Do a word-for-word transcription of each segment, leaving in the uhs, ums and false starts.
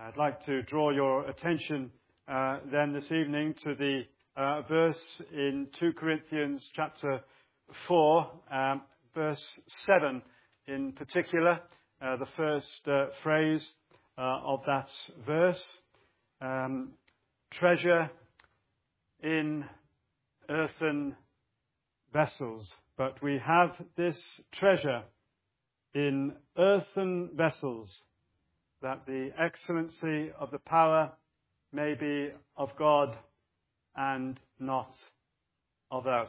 I'd like to draw your attention uh, then this evening to the uh, verse in two Corinthians chapter four, um, verse seven in particular, uh, the first uh, phrase uh, of that verse. Um, treasure in earthen vessels, but we have this treasure in earthen vessels, that the excellency of the power may be of God and not of us.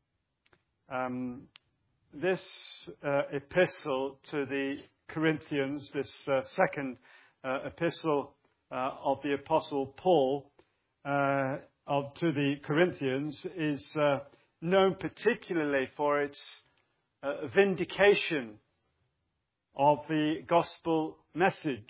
Um, this uh, epistle to the Corinthians, this uh, second uh, epistle uh, of the Apostle Paul uh, of to the Corinthians, is uh, known particularly for its uh, vindication of the gospel message,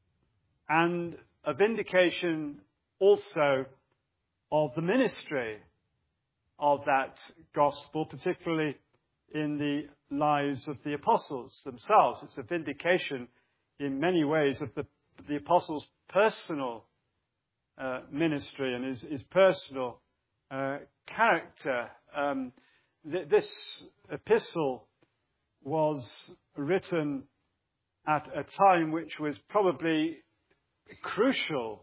and a vindication also of the ministry of that gospel, particularly in the lives of the apostles themselves. It's a vindication in many ways of the, the apostles' personal uh, ministry and his, his personal uh, character. Um, th- this epistle was written at a time which was probably crucial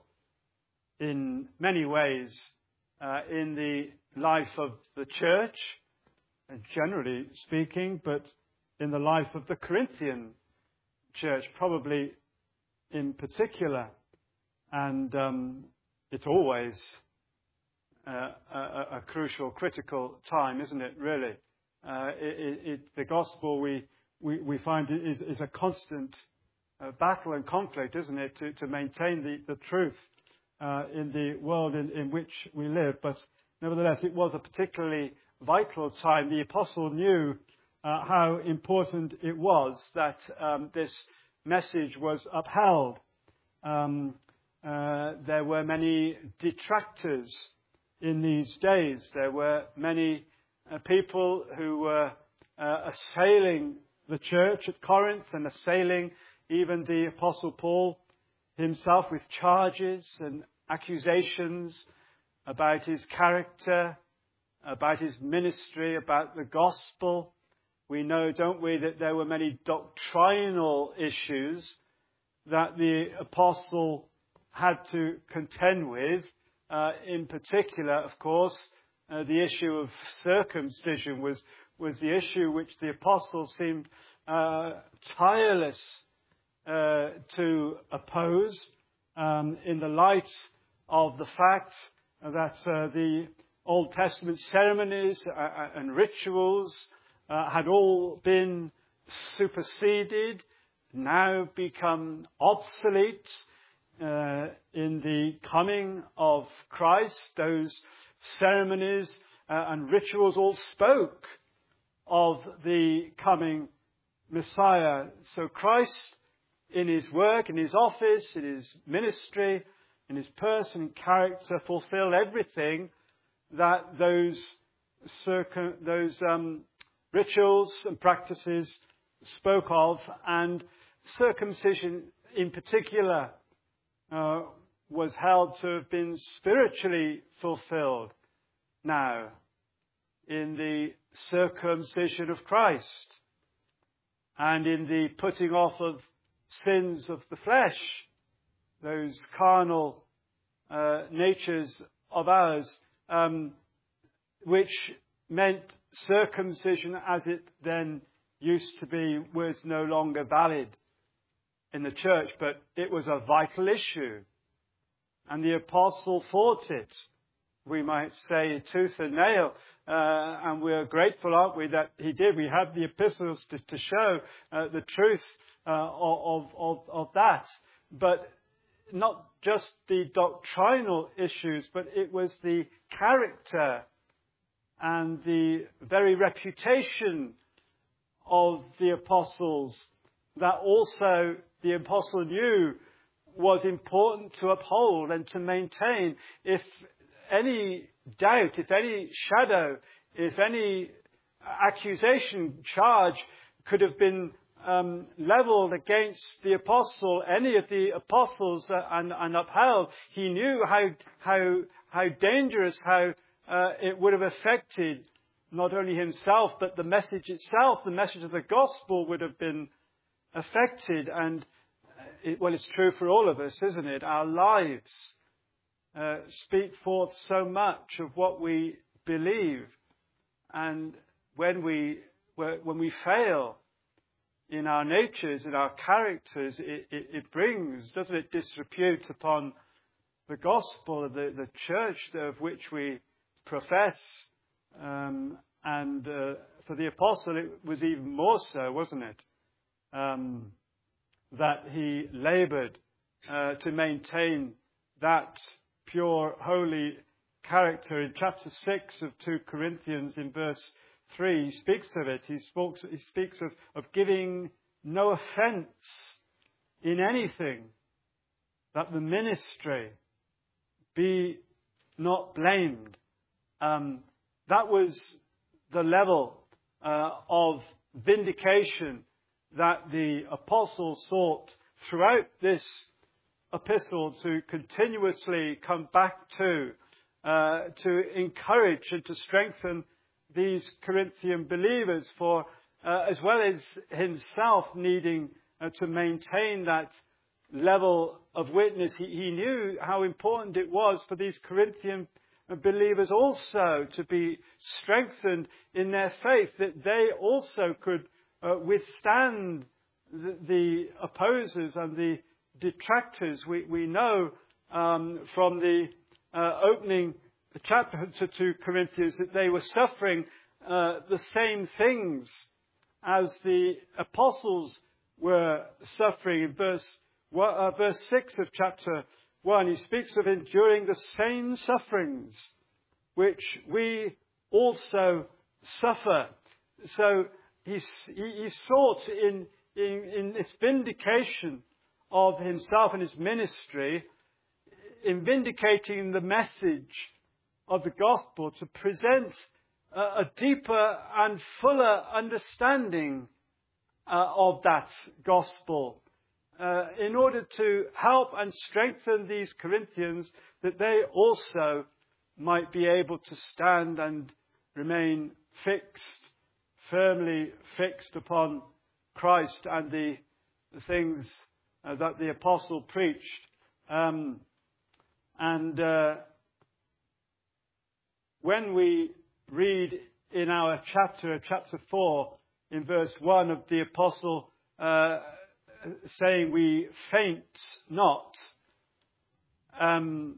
in many ways uh, in the life of the church, generally speaking, but in the life of the Corinthian church, probably in particular. And um, it's always uh, a, a crucial, critical time, isn't it, really? Uh, it, it, the gospel we We, we find is, is a constant uh, battle and conflict, isn't it, to, to maintain the, the truth uh, in the world in, in which we live. But nevertheless, it was a particularly vital time. The apostle knew uh, how important it was that um, this message was upheld. Um, uh, there were many detractors in these days. There were many uh, people who were uh, assailing the church at Corinth and assailing even the Apostle Paul himself with charges and accusations about his character, about his ministry, about the gospel. We know, don't we, that there were many doctrinal issues that the apostle had to contend with. Uh, in particular, of course, uh, the issue of circumcision was was the issue which the apostle seemed uh, tireless uh, to oppose um, in the light of the fact that uh, the Old Testament ceremonies uh, and rituals uh, had all been superseded, now become obsolete uh, in the coming of Christ. Those ceremonies uh, and rituals all spoke of the coming Messiah. So Christ, in his work, in his office, in his ministry, in his person and character, fulfilled everything that those circum- those um, rituals and practices spoke of, and circumcision in particular uh, was held to have been spiritually fulfilled now in the circumcision of Christ and in the putting off of sins of the flesh, those carnal uh, natures of ours, um, which meant circumcision as it then used to be was no longer valid in the church, but it was a vital issue. And the apostle fought it, we might say, tooth and nail. Uh, and we're grateful, aren't we, that he did. We have the epistles to, to show uh, the truth uh, of, of, of that. But not just the doctrinal issues, but it was the character and the very reputation of the apostles that also the apostle knew was important to uphold and to maintain. If any doubt, if any shadow, if any accusation, charge could have been um, leveled against the apostle, any of the apostles, uh, and, and upheld. He knew how how how dangerous, how uh, it would have affected not only himself, but the message itself. The message of the gospel would have been affected. And it, well, it's true for all of us, isn't it? Our lives uh, speak forth so much of what we believe, and when we when we fail in our natures, in our characters, it, it, it brings, doesn't it, disrepute upon the gospel of the, the church of which we profess. Um, and uh, for the apostle, it was even more so, wasn't it? Um, that he labored uh, to maintain that pure, holy character. In chapter six of Second Corinthians, in verse three, he speaks of it. He, spoke, he speaks of, of giving no offence in anything, that the ministry be not blamed. Um, that was the level uh, of vindication that the apostle sought throughout this epistle to continuously come back to, uh, to encourage and to strengthen these Corinthian believers, for uh, as well as himself needing uh, to maintain that level of witness, he, he knew how important it was for these Corinthian believers also to be strengthened in their faith, that they also could uh, withstand the, the opposers and the detractors. We, we know um, from the uh, opening chapter to Second Corinthians that they were suffering uh, the same things as the apostles were suffering. In verse, uh, verse six of chapter one, he speaks of enduring the same sufferings which we also suffer. So he, he, he sought in, in, in this vindication of himself and his ministry, in vindicating the message of the gospel, to present a, a deeper and fuller understanding uh, of that gospel, uh, in order to help and strengthen these Corinthians, that they also might be able to stand and remain fixed, firmly fixed upon Christ and the, the things uh, that the apostle preached. Um, and uh, when we read in our chapter, chapter four, in verse one of the apostle uh, saying, we faint not, um,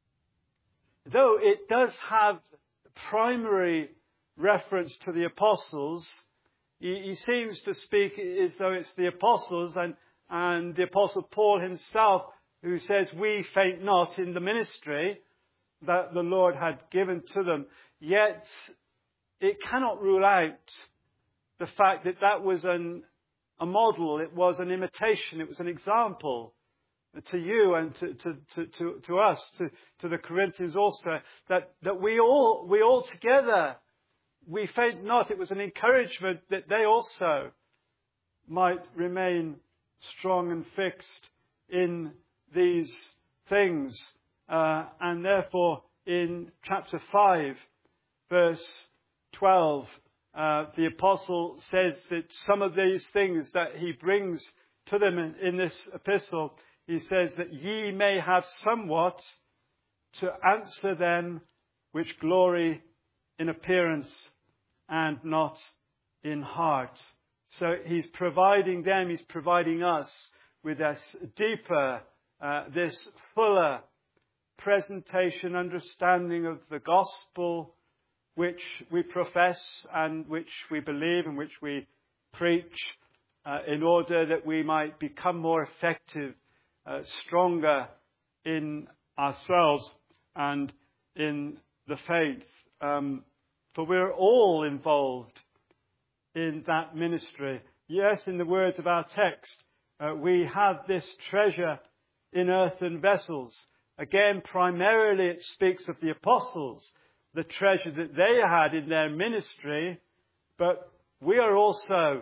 though it does have primary reference to the apostles, he, he seems to speak as though it's the apostles and, and the apostle Paul himself who says, we faint not in the ministry that the Lord had given to them. Yet it cannot rule out the fact that that was an, a model, it was an imitation, it was an example to you and to, to, to, to, to us, to, to the Corinthians also, that, that we all, we all together, we faint not. It was an encouragement that they also might remain strong and fixed in these things. Uh, and therefore, in chapter five, verse twelve, uh, the apostle says that some of these things that he brings to them in, in this epistle, he says that ye may have somewhat to answer them which glory in appearance and not in heart. So he's providing them, he's providing us with this deeper, uh, this fuller presentation, understanding of the gospel which we profess and which we believe and which we preach, uh, in order that we might become more effective, uh, stronger in ourselves and in the faith. Um, for we're all involved in that ministry. Yes, in the words of our text, uh, we have this treasure in earthen vessels. Again, primarily it speaks of the apostles, the treasure that they had in their ministry, but we are also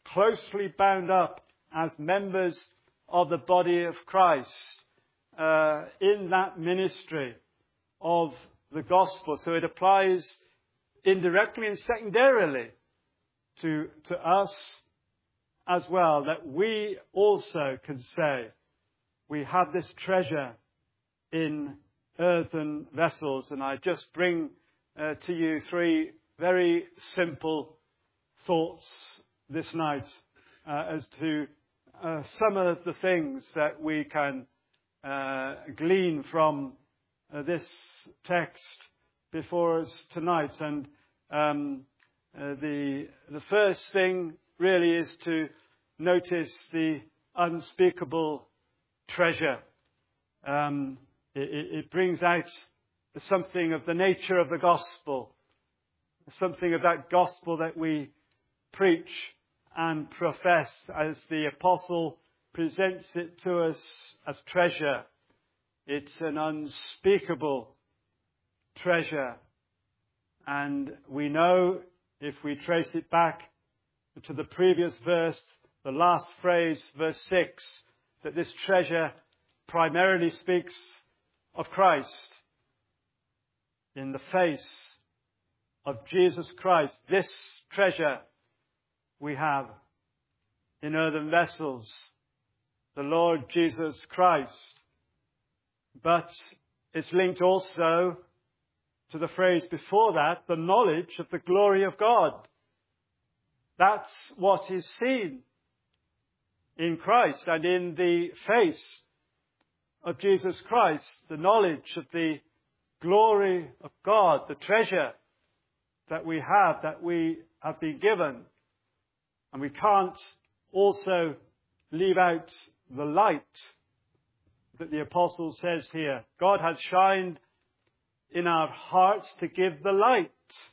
closely bound up as members of the body of Christ uh, in that ministry of the gospel. So it applies indirectly and secondarily to, to us as well, that we also can say we have this treasure in earthen vessels. And I just bring uh, to you three very simple thoughts this night uh, as to uh, some of the things that we can uh, glean from uh, this text before us tonight. And um, uh, the the first thing really is to notice the unspeakable treasure. Um, it, it brings out something of the nature of the gospel, something of that gospel that we preach and profess as the apostle presents it to us as treasure. It's an unspeakable treasure. And we know, if we trace it back to the previous verse, the last phrase, verse six, that this treasure primarily speaks of Christ. In the face of Jesus Christ, this treasure we have in earthen vessels, the Lord Jesus Christ. But it's linked also to the phrase before that, the knowledge of the glory of God. That's what is seen in Christ and in the face of Jesus Christ, the knowledge of the glory of God, the treasure that we have, that we have been given. And we can't also leave out the light that the apostle says here. God has shined in our hearts to give the light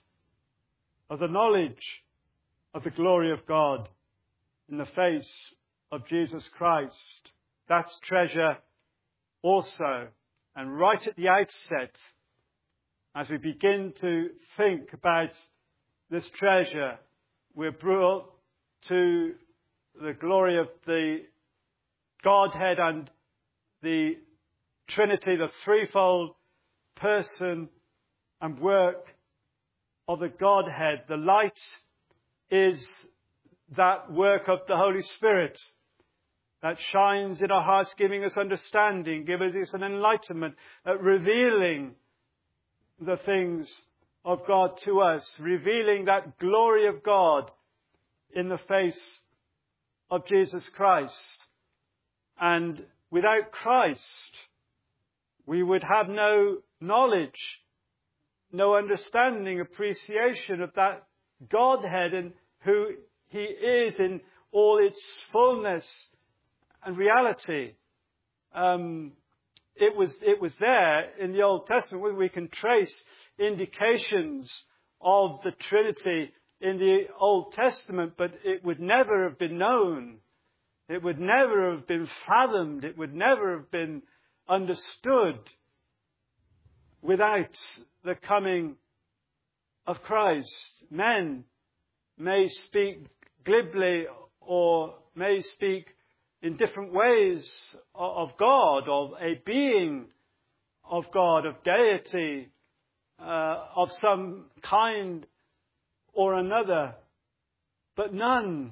of the knowledge of the glory of God in the face of Jesus Christ. That's treasure also. And right at the outset, as we begin to think about this treasure, we're brought to the glory of the Godhead and the Trinity, the threefold person and work of the Godhead. The light is that work of the Holy Spirit that shines in our hearts, giving us understanding, giving us an enlightenment, uh, revealing the things of God to us, revealing that glory of God in the face of Jesus Christ. And without Christ, we would have no knowledge, no understanding, appreciation of that Godhead and who He is in all its fullness and reality. Um, it was it was there in the Old Testament where we can trace indications of the Trinity in the Old Testament, but it would never have been known. It would never have been fathomed. It would never have been understood without the coming of Christ. Men may speak glibly or may speak in different ways of God, of a being of God, of deity, uh, of some kind or another. But none,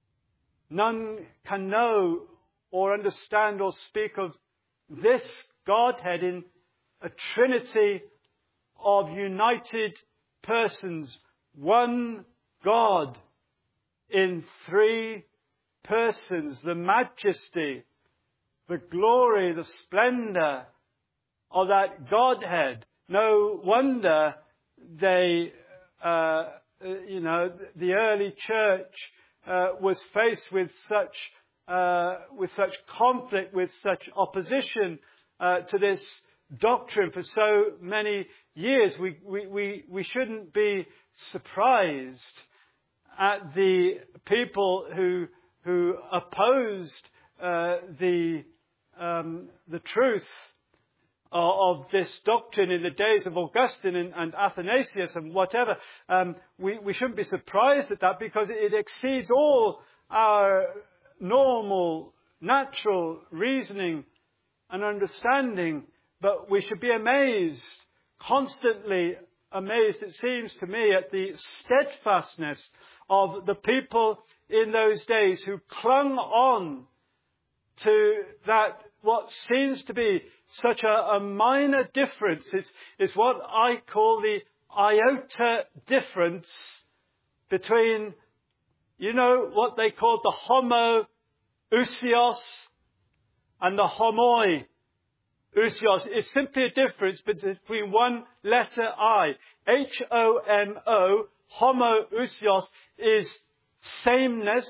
none can know or understand or speak of this Godhead in a trinity of united persons, one God in three persons, the majesty, the glory, the splendor of that Godhead. No wonder they, uh, you know, the early church uh, was faced with such, uh, with such conflict, with such opposition uh, to this doctrine for so many years. We, we, we, we shouldn't be surprised at the people who who opposed uh, the um, the truth of, of this doctrine in the days of Augustine and, and Athanasius and whatever. Um, we, we shouldn't be surprised at that, because it exceeds all our normal, natural reasoning and understanding, but we should be amazed, constantly amazed, it seems to me, at the steadfastness of the people in those days who clung on to that, what seems to be such a, a minor difference. It's, it's what I call the iota difference between, you know, what they called the homoousios and the homoi. Ousios is simply a difference between one letter I. H O M O, homoousios, is sameness,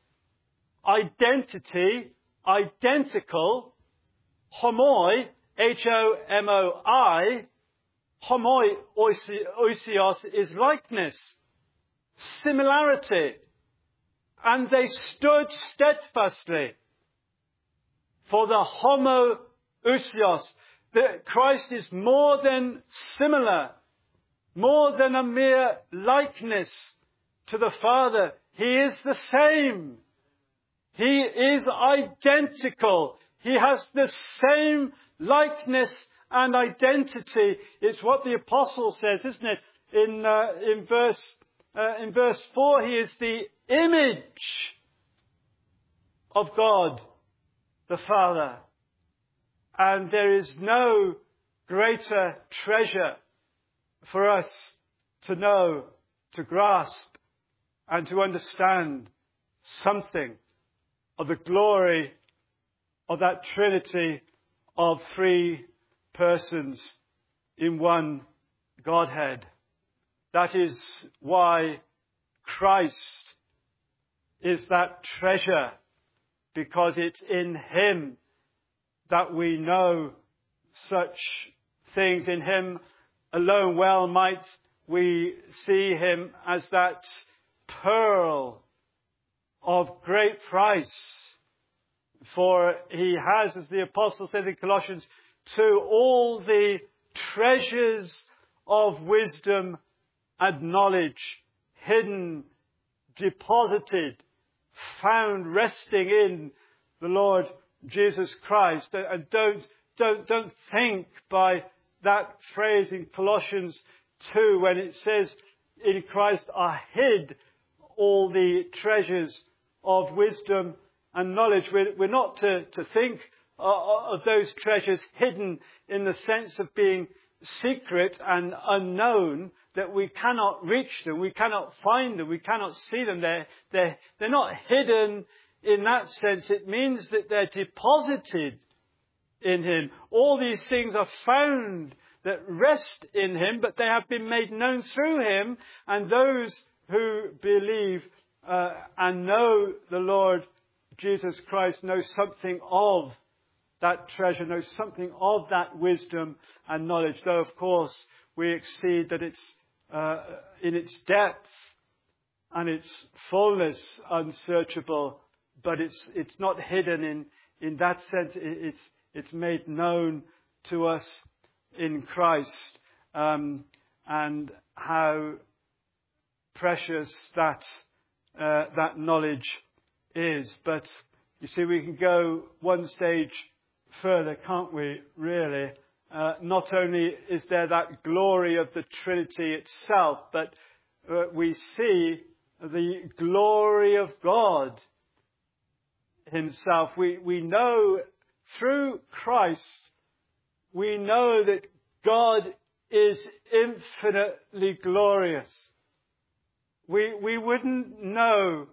identity, identical. Homoi, H O M O I, homoi ousios is likeness, similarity. And they stood steadfastly for the homoousios, that Christ is more than similar, more than a mere likeness to the Father. He is the same. He is identical. He has the same likeness and identity. It's what the apostle says, isn't it? In uh, in verse uh, in verse four, he is the image of God the Father. And there is no greater treasure for us to know, to grasp, and to understand something of the glory of that Trinity of three persons in one Godhead. That is why Christ is that treasure, because it's in Him that we know such things. In Him alone well might we see Him as that pearl of great price. For He has, as the apostle says in Colossians two, all the treasures of wisdom and knowledge hidden, deposited, found, resting in the Lord Jesus Christ. And don't, don't, don't think by that phrase in Colossians two, when it says in Christ are hid all the treasures of wisdom and knowledge. We're, we're not to, to think uh, of those treasures hidden in the sense of being secret and unknown, that we cannot reach them, we cannot find them, we cannot see them. They're, they're, they're not hidden in that sense. It means that they're deposited in Him. All these things are found that rest in Him, but they have been made known through Him. And those who believe uh, and know the Lord Jesus Christ know something of that treasure, know something of that wisdom and knowledge. Though, of course, we exceed that it's uh, in its depth and its fullness unsearchable, but it's it's not hidden in in that sense. It's it's made known to us in Christ, um, and how precious that uh, that knowledge is. But you see, we can go one stage further, can't we, really? Uh, not only is there that glory of the Trinity itself, but uh, we see the glory of God Himself. We, we know through Christ, we know that God is infinitely glorious. We, we wouldn't know,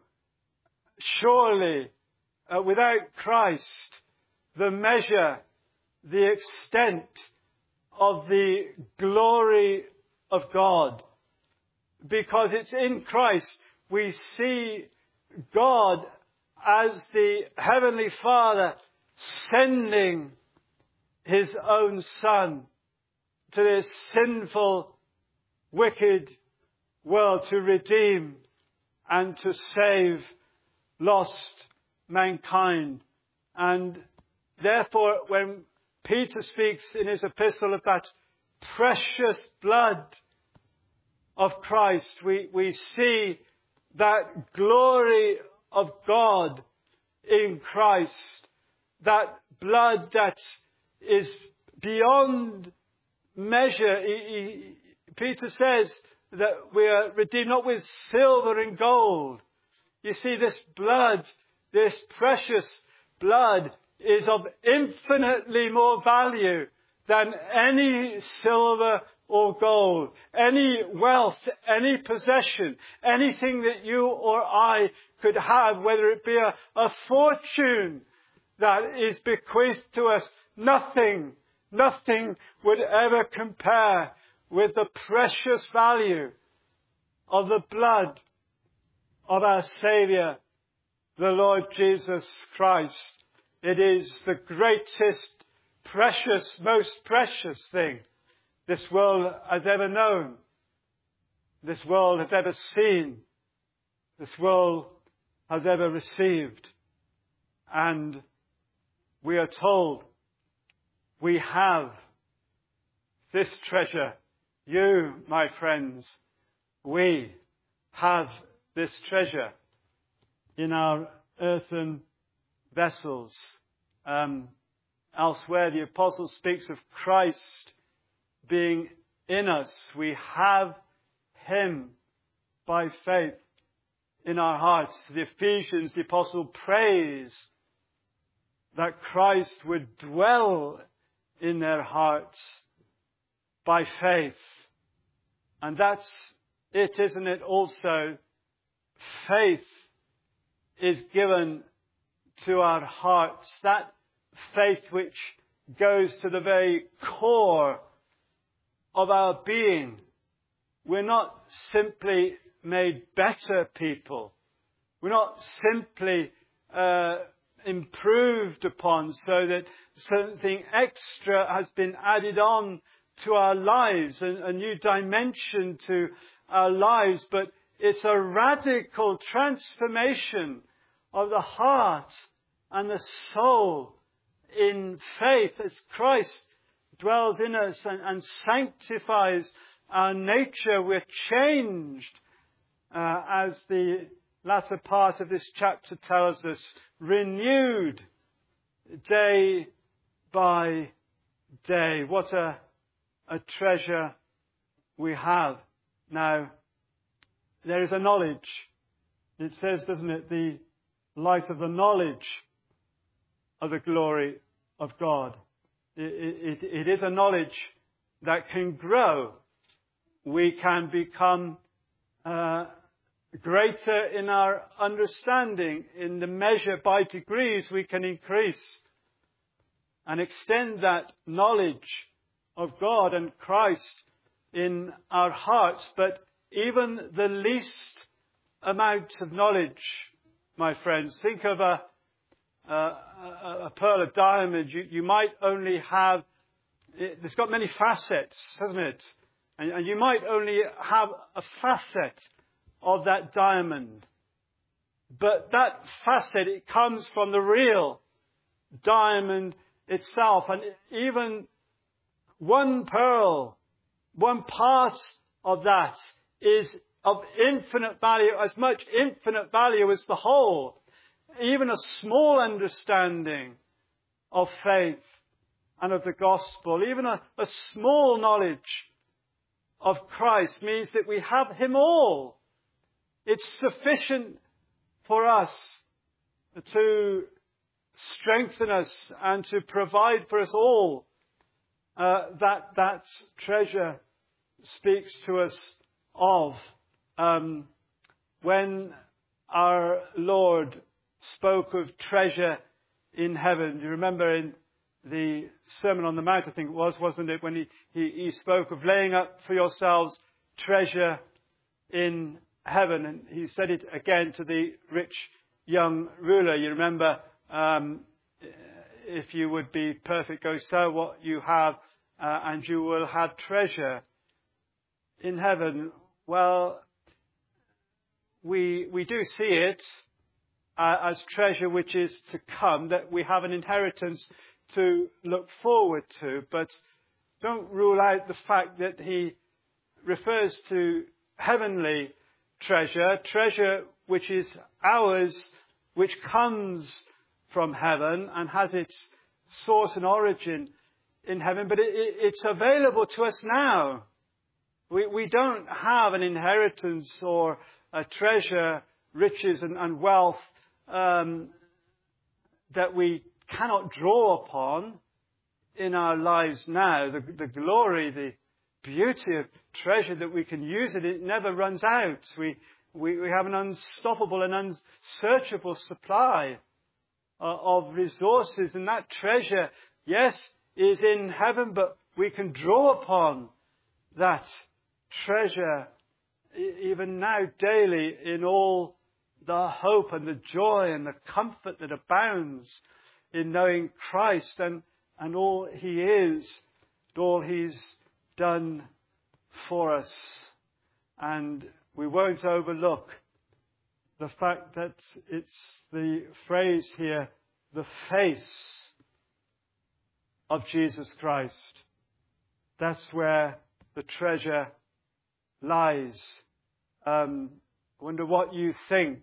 surely, uh, without Christ, the measure, the extent of the glory of God. Because it's in Christ we see God as the Heavenly Father sending His own Son to this sinful, wicked world to redeem and to save lost mankind. And therefore, when Peter speaks in his epistle of that precious blood of Christ, we, we see that glory of God in Christ. That blood that is beyond measure. He, he, Peter says that we are redeemed not with silver and gold. You see, this blood, this precious blood, is of infinitely more value than any silver or gold, any wealth, any possession, anything that you or I could have, whether it be a, a fortune that is bequeathed to us. Nothing, nothing would ever compare with the precious value of the blood of our Saviour, the Lord Jesus Christ. It is the greatest, precious, most precious thing this world has ever known, this world has ever seen, this world has ever received. And we are told we have this treasure. You, my friends, we have this treasure in our earthen vessels. Um, elsewhere, the apostle speaks of Christ being in us. We have Him by faith in our hearts. To the Ephesians, the apostle prays that Christ would dwell in their hearts by faith. And that's it, isn't it? Also, faith is given to our hearts. That faith which goes to the very core of our being. We're not simply made better people. We're not simply uh, improved upon so that something extra has been added on to our lives, a, a new dimension to our lives, but it's a radical transformation of the heart and the soul in faith as Christ dwells in us and, and sanctifies our nature. We're changed, uh, as the latter part of this chapter tells us, renewed day by day. What a, a treasure we have. Now, there is a knowledge. It says, doesn't it, the light of the knowledge of the glory of God. It, it, it is a knowledge that can grow. We can become uh, greater in our understanding. In the measure, by degrees, we can increase and extend that knowledge of God and Christ in our hearts. But even the least amount of knowledge, my friends, think of a, a, a pearl of diamond. You, you might only have, it, it's got many facets, hasn't it? And, and you might only have a facet of that diamond. But that facet, it comes from the real diamond itself. And even one pearl, one part of that is of infinite value, as much infinite value as the whole. Even a small understanding of faith and of the gospel, even a, a small knowledge of Christ means that we have Him all. It's sufficient for us to strengthen us and to provide for us all. Uh, that, that treasure speaks to us of. Um, when our Lord spoke of treasure in heaven, you remember in the Sermon on the Mount, I think it was, wasn't it, when he, he, he spoke of laying up for yourselves treasure in heaven. And he said it again to the rich young ruler. You remember, um, if you would be perfect, go sell what you have, uh, and you will have treasure in heaven. Well, we we do see it uh, as treasure which is to come, that we have an inheritance to look forward to. But don't rule out the fact that he refers to heavenly treasure, treasure which is ours which comes from heaven and has its source and origin in heaven, but it, it, it's available to us now. We, we don't have an inheritance or a treasure, riches and, and wealth um, that we cannot draw upon in our lives now. The, the glory, the beauty of treasure that we can use it, it never runs out. We, we, we have an unstoppable and unsearchable supply uh, of resources, and that treasure, yes, is in heaven, but we can draw upon that treasure even now daily in all the hope and the joy and the comfort that abounds in knowing Christ and, and all He is, all He's done for us. And we won't overlook the fact that it's the phrase here, the face of Jesus Christ. That's where the treasure lies. Um, I wonder what you think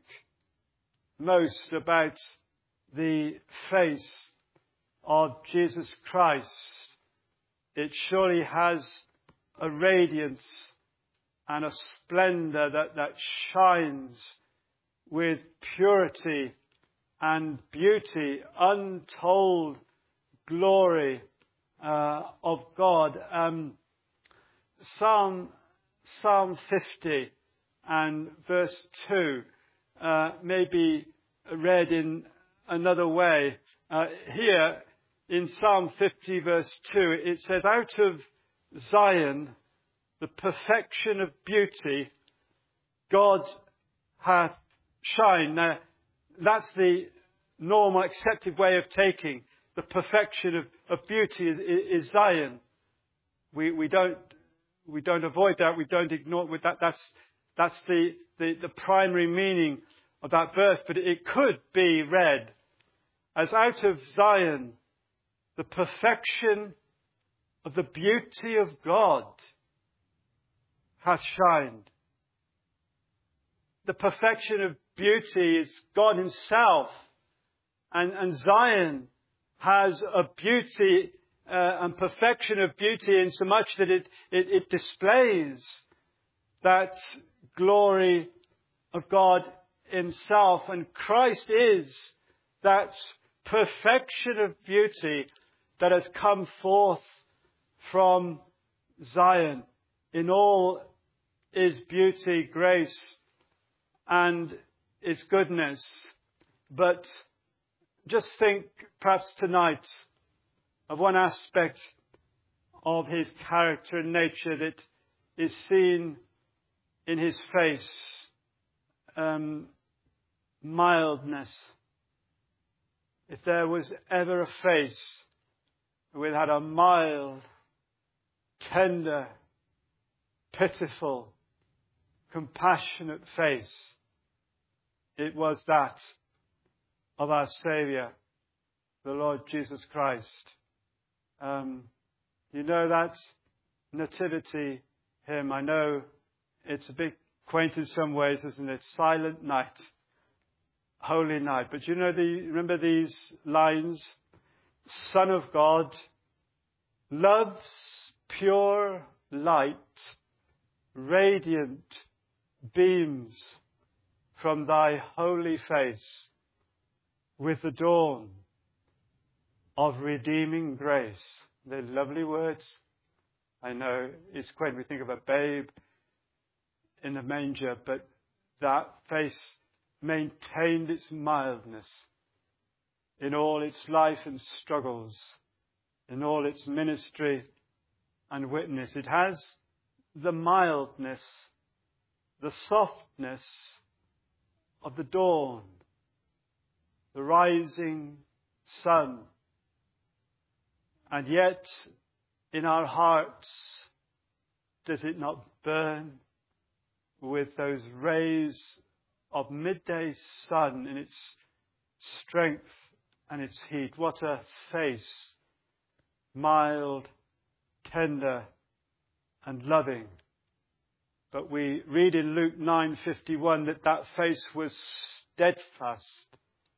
most about the face of Jesus Christ. It surely has a radiance and a splendor that, that shines with purity and beauty, untold glory uh, of God. Um, Psalm Psalm fifty and verse two uh, may be read in another way. Uh, here in Psalm fifty verse two, it says, "Out of Zion, the perfection of beauty, God hath shined." Now, that's the normal accepted way of taking the perfection of, of beauty is, is Zion. We, we don't We don't avoid that. We don't ignore with that. That's, that's the, the, the primary meaning of that verse. But it could be read as, "Out of Zion, the perfection of the beauty of God hath shined." The perfection of beauty is God Himself. And, and Zion has a beauty Uh, and perfection of beauty in so much that it, it, it displays that glory of God Himself. And Christ is that perfection of beauty that has come forth from Zion in all His beauty, grace, and His goodness. But just think perhaps tonight of one aspect of His character and nature that is seen in His face. Um, mildness. If there was ever a face that had a mild, tender, pitiful, compassionate face, it was that of our Saviour, the Lord Jesus Christ. Um, you know that nativity hymn. I know it's a bit quaint in some ways, isn't it? Silent night, holy night. But you know the remember these lines? Son of God, love's pure light, radiant beams from thy holy face with the dawn of redeeming grace. They're lovely words. I know it's quaint. We think of a babe in the manger, but that face maintained its mildness in all its life and struggles, in all its ministry and witness. It has the mildness, the softness of the dawn, the rising sun. And yet, in our hearts, does it not burn with those rays of midday sun in its strength and its heat? What a face, mild, tender, and loving. But we read in Luke nine fifty-one that that face was steadfast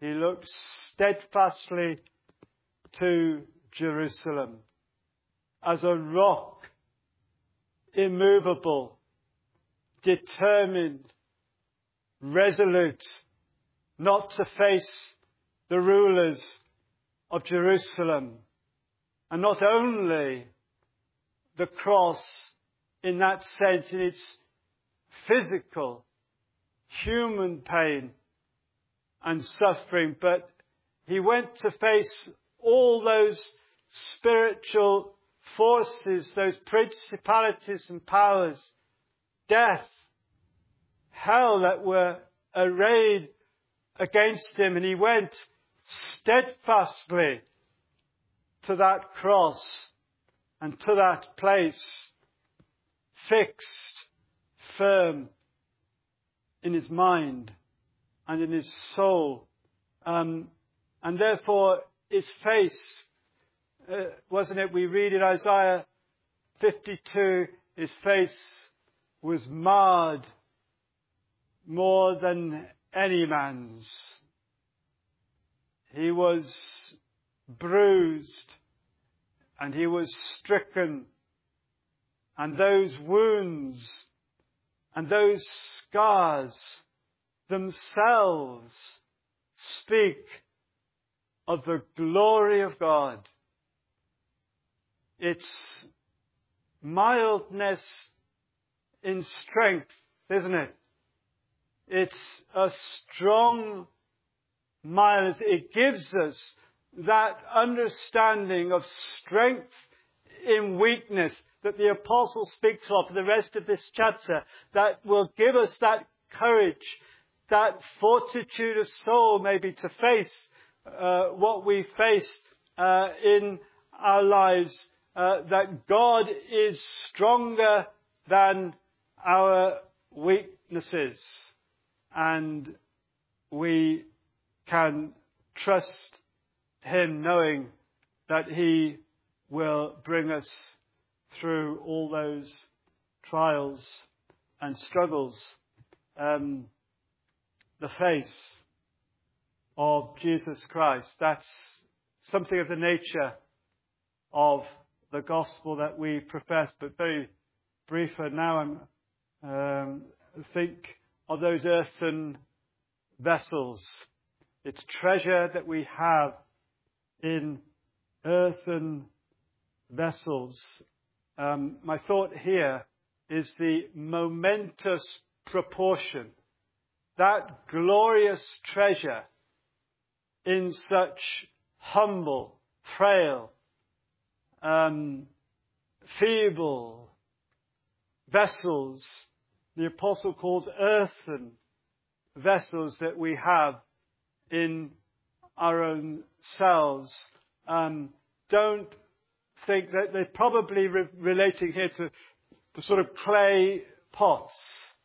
He looked steadfastly to Jerusalem as a rock, immovable, determined, resolute, not to face the rulers of Jerusalem. And not only the cross in that sense, in its physical, human pain and suffering, but he went to face all those spiritual forces, those principalities and powers, death, hell that were arrayed against him, and he went steadfastly to that cross and to that place, fixed, firm in his mind and in his soul. Um, and therefore his face, uh, wasn't it, we read in Isaiah fifty-two, his face was marred more than any man's. He was bruised and he was stricken, and those wounds and those scars themselves speak of the glory of God. It's mildness in strength, isn't it? It's a strong mildness. It gives us that understanding of strength in weakness that the apostle speaks of for the rest of this chapter, that will give us that courage, that fortitude of soul maybe to face uh, what we face uh, in our lives, uh, that God is stronger than our weaknesses, and we can trust him knowing that he will bring us through all those trials and struggles. Um, the face of Jesus Christ, that's something of the nature of the gospel that we profess. But very brief for now, I'm um, think of those earthen vessels. It's treasure that we have in earthen vessels. Um, my thought here is the momentous proportion, that glorious treasure in such humble, frail, um, feeble vessels. The apostle calls earthen vessels that we have in our own selves. Um, don't think that they're probably re- relating here to the sort of clay pots.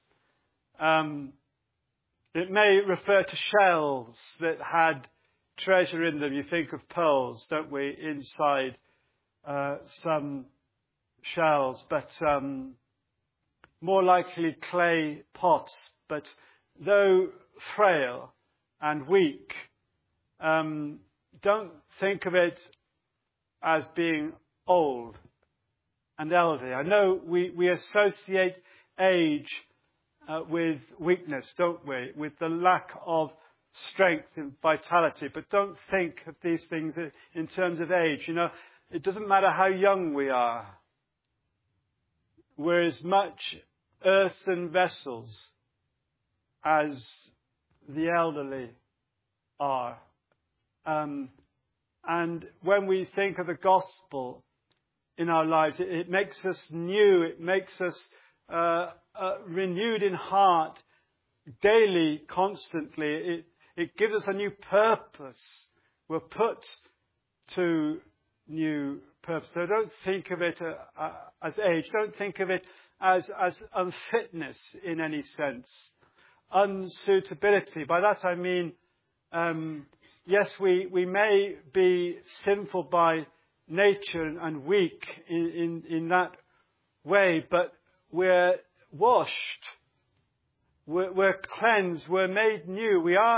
Um, it may refer to shells that had treasure in them. You think of pearls, don't we, inside uh, some shells, but um, more likely clay pots. But though frail and weak, um, don't think of it as being old and elderly. I know we, we associate age uh, with weakness, don't we? With the lack of strength and vitality. But don't think of these things in terms of age. You know, it doesn't matter how young we are. We're as much earthen vessels as the elderly are. Um, and when we think of the gospel in our lives, it, it makes us new. It makes us uh, uh, renewed in heart daily, constantly. It, it gives us a new purpose. We're put to new purpose. So don't think of it uh, uh, as age. Don't think of it as, as unfitness in any sense. Unsuitability. By that I mean, um, yes, we, we may be sinful by nature and weak in, in, in that way, but we're washed, we're, we're cleansed, we're made new. We are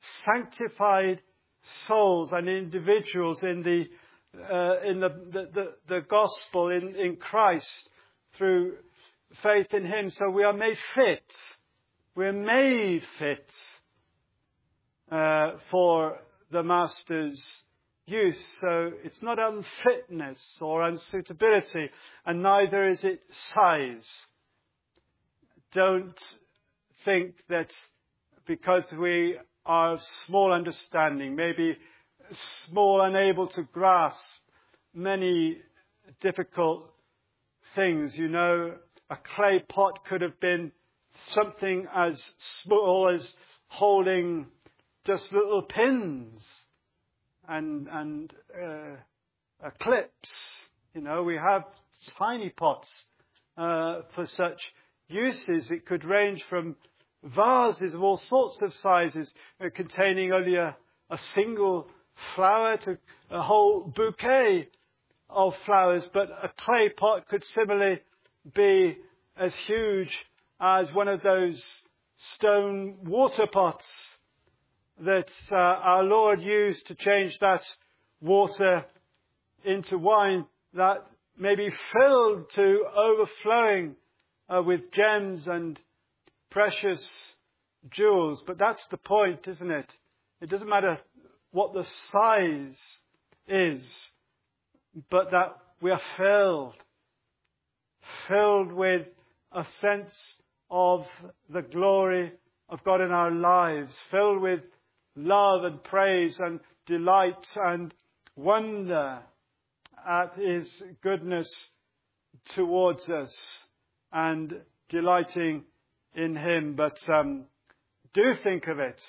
sanctified souls and individuals in the uh, in the, the, the, the gospel, in, in Christ, through faith in Him. So we are made fit. We're made fit uh, for the Master's use. So it's not unfitness or unsuitability, and neither is it size. Don't think that because we are of small understanding, maybe small, unable to grasp many difficult things. You know, a clay pot could have been something as small as holding just little pins and and uh, uh, clips. You know, we have tiny pots uh, for such uses. It could range from vases of all sorts of sizes, uh, containing only a, a single flower to a whole bouquet of flowers. But a clay pot could similarly be as huge as one of those stone water pots that uh, our Lord used to change that water into wine, that may be filled to overflowing uh, with gems and precious jewels. But that's the point, isn't it? It doesn't matter what the size is, but that we are filled, filled with a sense of the glory of God in our lives, filled with love and praise and delight and wonder at His goodness towards us, and delighting in Him. But um, do think of it.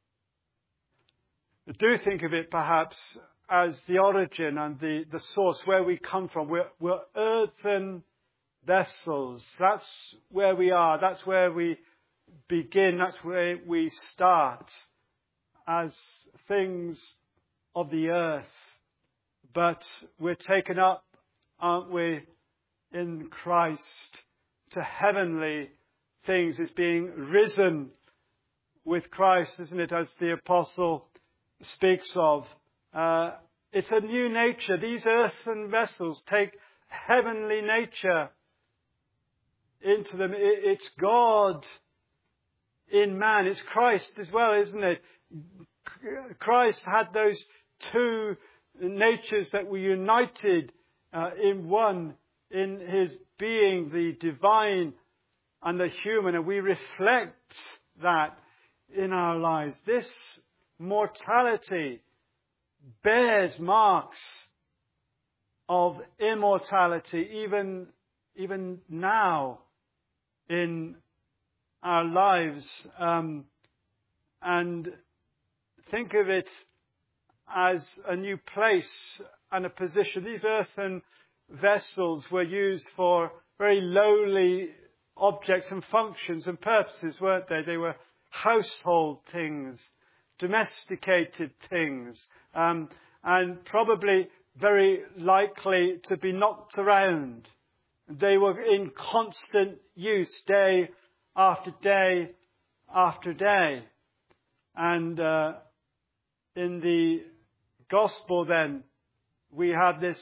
Do think of it perhaps as the origin and the, the source, where we come from. We're, we're earthen vessels. That's where we are. That's where we begin. That's where we start, as things of the earth. But we're taken up, aren't we, in Christ to heavenly things. It's being risen with Christ, isn't it, as the apostle speaks of. Uh, it's a new nature. These earthen vessels take heavenly nature into them. It's God in man. It's Christ as well, isn't it? Christ had those two natures that were united uh, in one, in His being, the divine and the human, and we reflect that in our lives. This mortality bears marks of immortality, even, even now in our lives. Um, and think of it as a new place and a position. These earthen vessels were used for very lowly objects and functions and purposes, weren't they? They were household things, domesticated things, um, and probably very likely to be knocked around. They were in constant use day after day after day. And uh, in the gospel then, we have this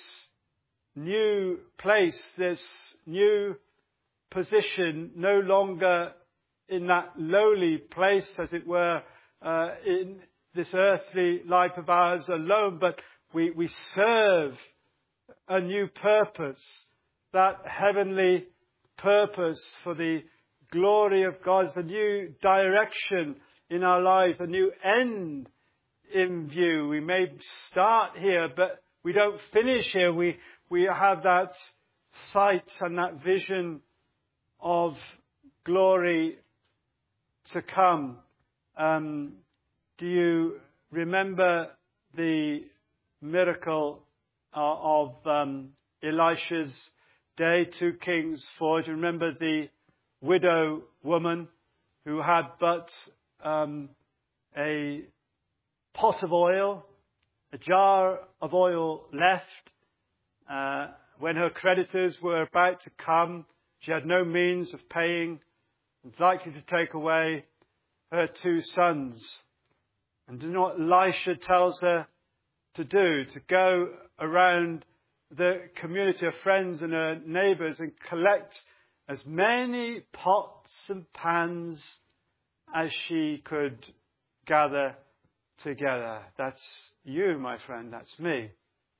new place, this new position, no longer in that lowly place, as it were, uh, in this earthly life of ours alone, but we, we serve a new purpose, that heavenly purpose for the glory of God, a new direction in our life, a new end in view. We may start here, but we don't finish here. We, we have that sight and that vision of glory to come. Um, do you remember the miracle uh, of um, Elisha's day, two Kings four? Do you remember the widow woman who had but um, a pot of oil, a jar of oil left? Uh, when her creditors were about to come, she had no means of paying, and likely to take away her two sons. And do you know what Elisha tells her to do? To go around the community of friends and her neighbours and collect as many pots and pans as she could gather together. That's you, my friend. That's me.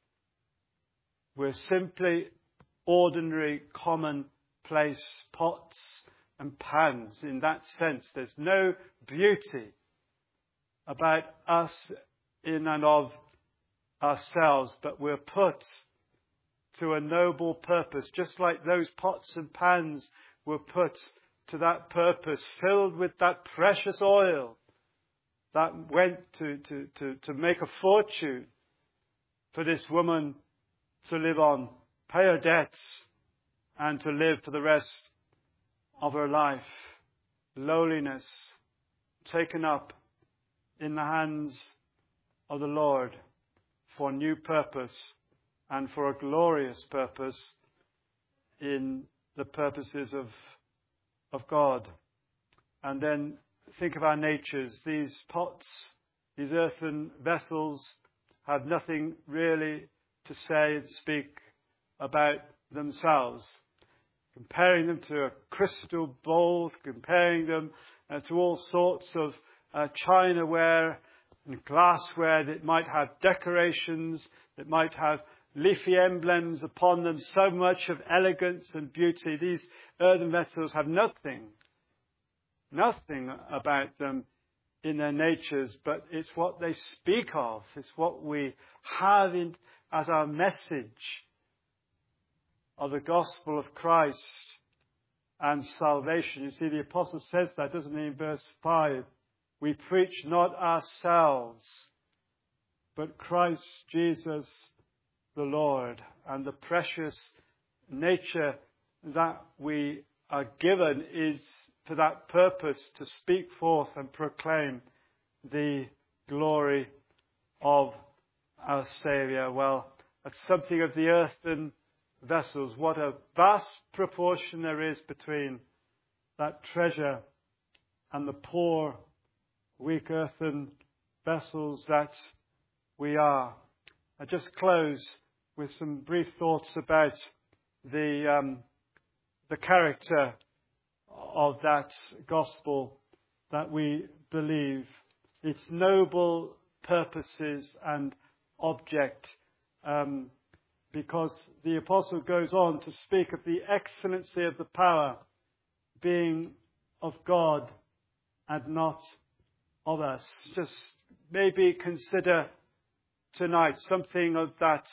We're simply ordinary, commonplace pots and pans. In that sense, there's no beauty about us in and of ourselves, but we're put to a noble purpose, just like those pots and pans were put to that purpose, filled with that precious oil that went to, to, to, to make a fortune for this woman to live on, pay her debts, and to live for the rest of her life. Lowliness taken up in the hands of the Lord for new purpose and for a glorious purpose in the purposes of, of God. And then think of our natures. These pots, these earthen vessels have nothing really to say and speak about themselves. Comparing them to a crystal bowl, comparing them uh, to all sorts of uh, chinaware and glassware that might have decorations, that might have leafy emblems upon them, so much of elegance and beauty. These earthen vessels have nothing, nothing about them in their natures, but it's what they speak of. It's what we have in, as our message of the gospel of Christ and salvation. You see, the apostle says that, doesn't he, in verse five? We preach not ourselves, but Christ Jesus the Lord. And the precious nature that we are given is for that purpose, to speak forth and proclaim the glory of our Saviour. Well, that's something of the earthen vessels. What a vast proportion there is between that treasure and the poor, weak earthen vessels that we are. I just close with some brief thoughts about the um, the character of that gospel that we believe, its noble purposes and object, um, because the apostle goes on to speak of the excellency of the power being of God and not of us. Just maybe consider tonight something of that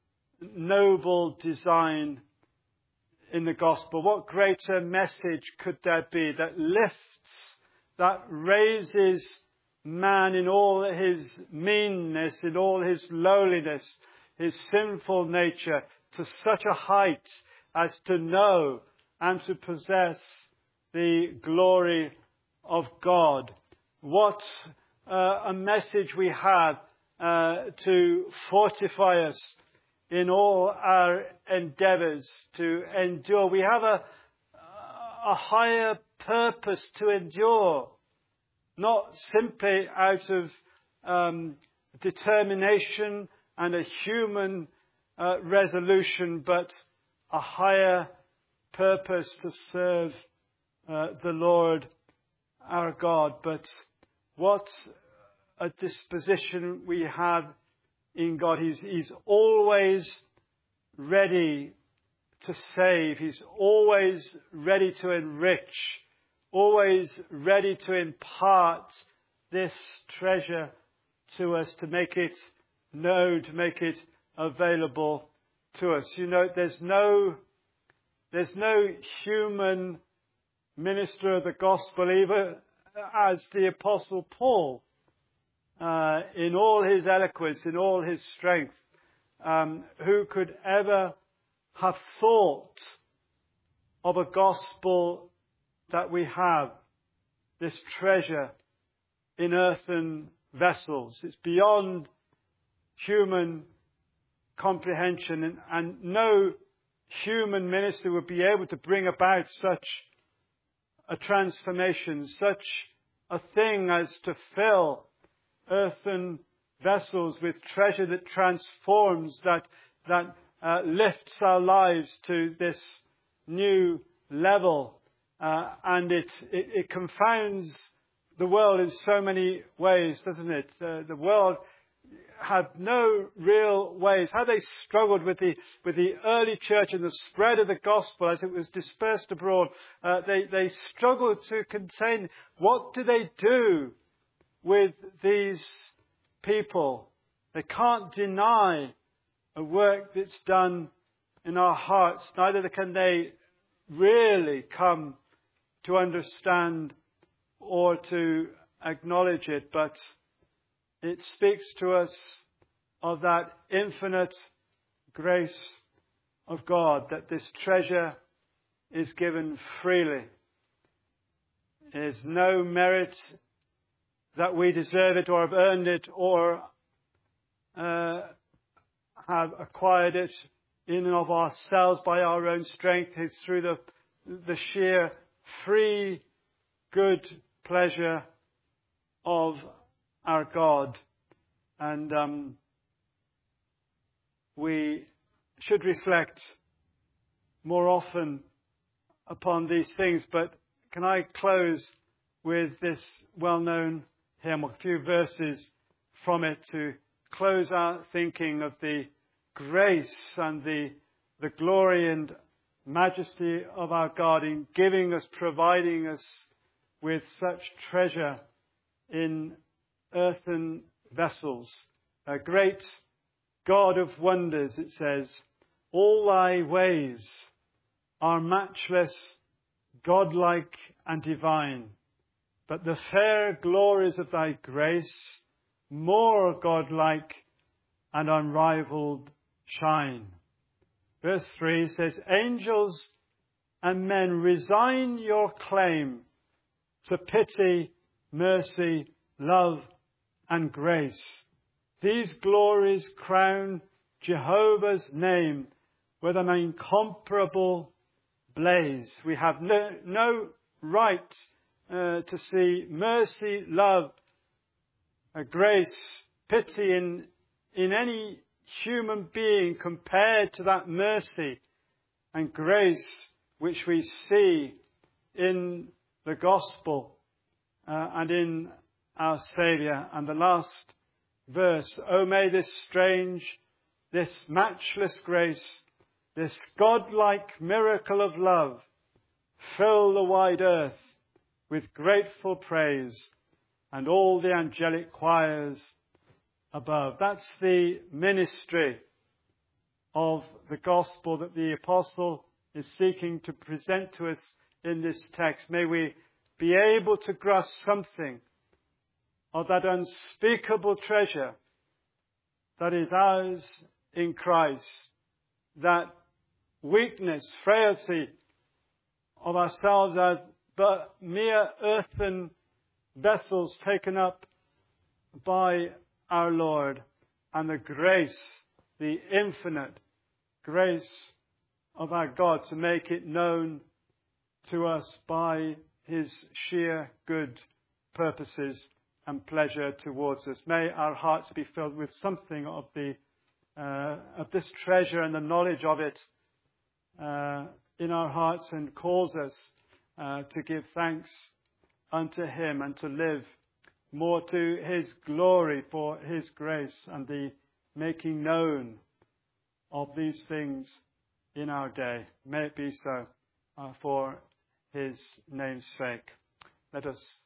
noble design in the gospel. What greater message could there be that lifts, that raises man in all his meanness, in all his lowliness, his sinful nature, to such a height as to know and to possess the glory of God? What uh, a message we have uh, to fortify us in all our endeavours to endure. We have a, a higher purpose to endure, not simply out of um, determination and a human uh, resolution, but a higher purpose to serve uh, the Lord our God. But what a disposition we have in God. He's, he's always ready to save. He's always ready to enrich, always ready to impart this treasure to us, to make it known, to make it available to us. You know, there's no, there's no human minister of the gospel, even as the Apostle Paul, uh, in all his eloquence, in all his strength, um, who could ever have thought of a gospel that we have, this treasure in earthen vessels. It's beyond human comprehension, and, and no human minister would be able to bring about such a transformation, such a thing as to fill earthen vessels with treasure that transforms, that, that uh, lifts our lives to this new level. Uh, and it, it, it confounds the world in so many ways, doesn't it? Uh, the world had no real ways. How they struggled with the with the early church and the spread of the gospel as it was dispersed abroad. Uh, they they struggled to contain. What do they do with these people? They can't deny a work that's done in our hearts. Neither can they really come to understand or to acknowledge it, but it speaks to us of that infinite grace of God, that this treasure is given freely. There's no merit that we deserve it or have earned it or uh, have acquired it in and of ourselves by our own strength. It's through the, the sheer free, good pleasure of our God. And um, we should reflect more often upon these things. But can I close with this well-known hymn, a few verses from it to close our thinking of the grace and the, the glory and majesty of our God in giving us, providing us with such treasure in earthen vessels. A great God of wonders, it says, all thy ways are matchless, godlike and divine, but the fair glories of thy grace more godlike and unrivaled shine. Verse three says, angels and men resign your claim to pity, mercy, love, and grace. These glories crown Jehovah's name with an incomparable blaze. We have no, no right uh, to see mercy, love, uh, grace, pity in, in any human being compared to that mercy and grace which we see in the gospel uh, and in our Saviour. And the last verse, oh, may this strange, this matchless grace, this godlike miracle of love fill the wide earth with grateful praise and all the angelic choirs above. That's the ministry of the gospel that the apostle is seeking to present to us in this text. May we be able to grasp something of that unspeakable treasure that is ours in Christ, that weakness, frailty of ourselves as but mere earthen vessels taken up by our Lord, and the grace, the infinite grace of our God to make it known to us by his sheer good purposes and pleasure towards us. May our hearts be filled with something of the uh, of this treasure and the knowledge of it uh, in our hearts, and cause us uh, to give thanks unto him and to live more to his glory for his grace and the making known of these things in our day. May it be so uh, for his name's sake. Let us